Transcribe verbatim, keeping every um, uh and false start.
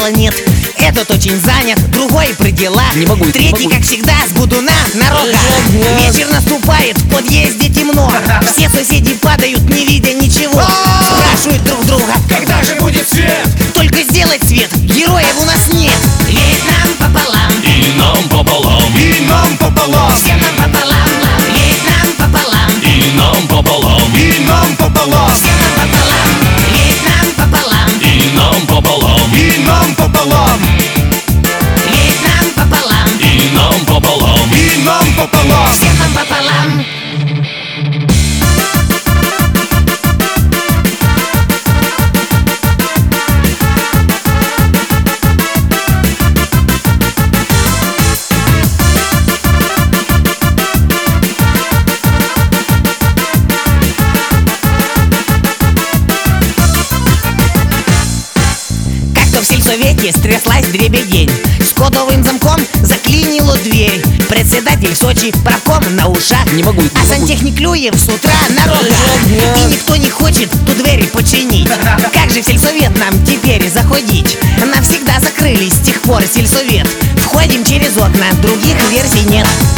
дела нет. Этот очень занят, другой при делах. Не могу, Третий, не могу. как всегда, с будуна на рогах. Вечер наступает, в подъезде темно. Все соседи падают, не видя ничего. Спрашивают друг друга: когда же будет свет? только сделать свет, героев у нас нет. Ведь нам пополам, И нам пополам, и нам пополам, всем нам пополам. Ведь нам пополам, и нам пополам, и нам пополам, всем нам пополам. Ведь нам пополам, и нам пополам, и нам пополам, ведь нам пополам, и нам пополам, и нам пополам. всем нам пополам. В сельсовете стряслась дребедень. С кодовым замком заклинило дверь. Председатель Сочи правком на ушах. Не могу, не А могу. сантехник Клюев с утра на рогах. И никто не хочет ту дверь починить. Как же в сельсовет нам теперь заходить? Навсегда закрылись с тех пор сельсовет. Входим через окна, других версий нет.